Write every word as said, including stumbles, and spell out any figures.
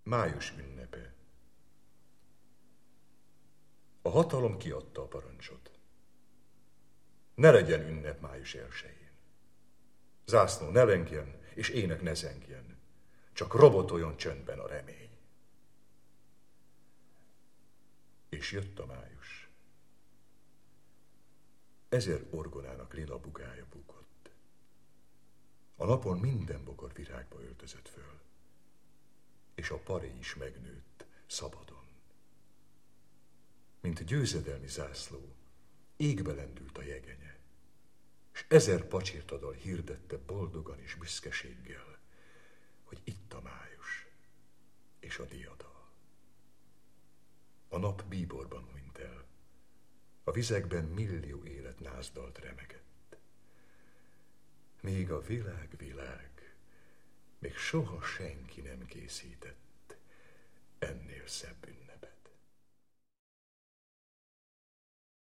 Május ünnepe. A hatalom kiadta a parancsot. Ne legyen ünnep május elsején. Zászló ne lengjen, és ének ne zengjen. Csak robotoljon csöndben a remény. És jött a május. Ezer orgonának lila bugája bukott. A napon minden bokor virágba öltözött föl, és a paré is megnőtt szabadon. Mint győzedelmi zászló, égbe lendült a jegenye, és ezer pacsirtadal hirdette boldogan és büszkeséggel, hogy itt a május és a diadal. A nap bíborban hunyt el, a vizekben millió élet nászdalt remegett. Még a világ világ, még soha senki nem készített ennél szebb ünnepet.